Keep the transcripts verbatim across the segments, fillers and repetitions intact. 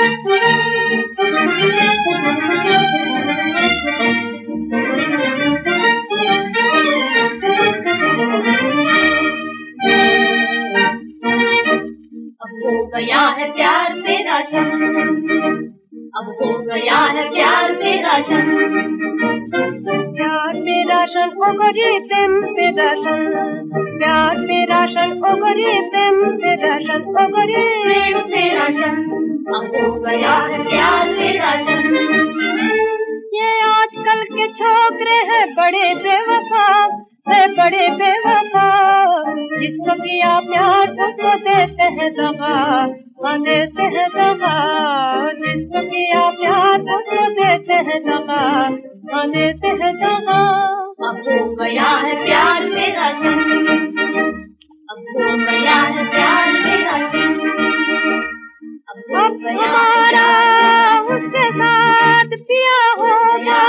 गया है प्यार तेरा शन, अब हो गया है प्यार तेरा शन, प्यार तेरा शन ओ गोरी प्रेम तेरा शन, प्यार तेरा शन ओ गोरी प्रेम तेरा शन ओ गोरी प्रेम तेरा शन, अब हो गया है प्यार तेरा शन। ये आजकल के छोकरे हैं बड़े बेवफा, है बड़े बेवफा, जिसको किया प्यार उसको देते हैं दगा, हाँ देते हैं दगा, जिसको किया प्यार उसको देते हैं दगा, हाँ देते हैं दगा। अब हो गया है प्यार तेरा शन, अब हो गया है प्यार तेरा शन, अब हो गया हमारा उसके साथ पिया होगा,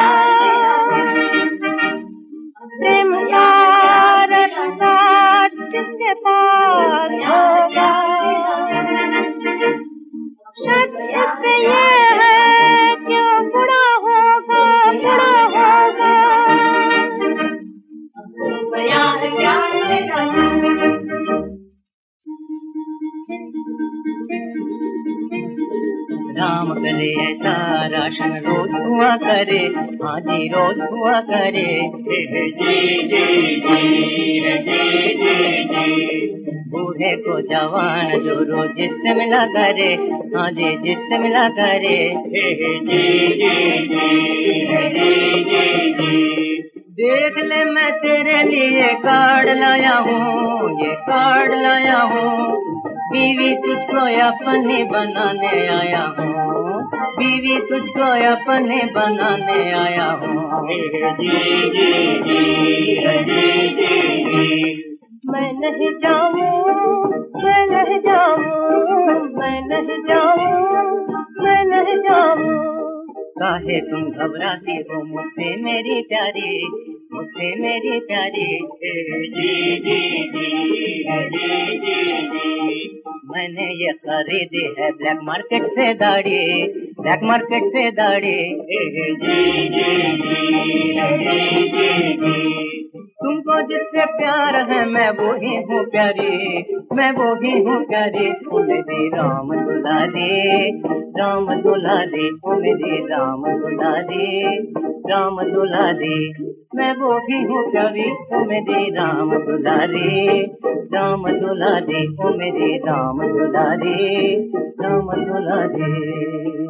प्रेम का रस्ता जिसके पास होगा, शर्त इससे ये है कि वो बुरा होगा, बुरा होगा। अब हो गया है प्यार तेरा शन। राम करे ऐसा राशन रोज हुआ करे, हाँ जी रोज हुआ करे, जी जी जी जी जी, बूढ़े को जवान जो रोज जिससे मिला करे, हाँ जी जिससे मिला करे, जी जी जी, देख ले मैं तेरे लिए कार्ड लाया हूँ, ये कार्ड लाया हूँ, बीवी तुझको अपने बनाने आया हूँ, बीवी तुझको अपने बनाने आया हूँ, जी जी जी जी जी। मैं नहीं जाऊँ, मैं नहीं जाऊँ, मैं नहीं जाऊँ, मैं नहीं जाऊँ। काहे तुम घबराती हो मुझसे मेरी प्यारी, मुझसे मेरी प्यारी, जी जी जी जी जी। मैंने ये खरीदी है ब्लैक मार्केट से दाढ़ी, ब्लैक मार्केट से दाढ़ी, जी जी जी जी। तुमको जिससे प्यार है मैं वो ही हूँ प्यारी, मैं वो ही हूँ प्यारी, ओ मेरी राम दुलारी, राम दुलारी, ओ मेरी राम दुलारी, राम दुलारी, मैं वो ही हूँ प्यारी, ओ मेरी राम दुलारी, राम दुलारी, ओ मेरी राम दुलारी, राम दुलारी।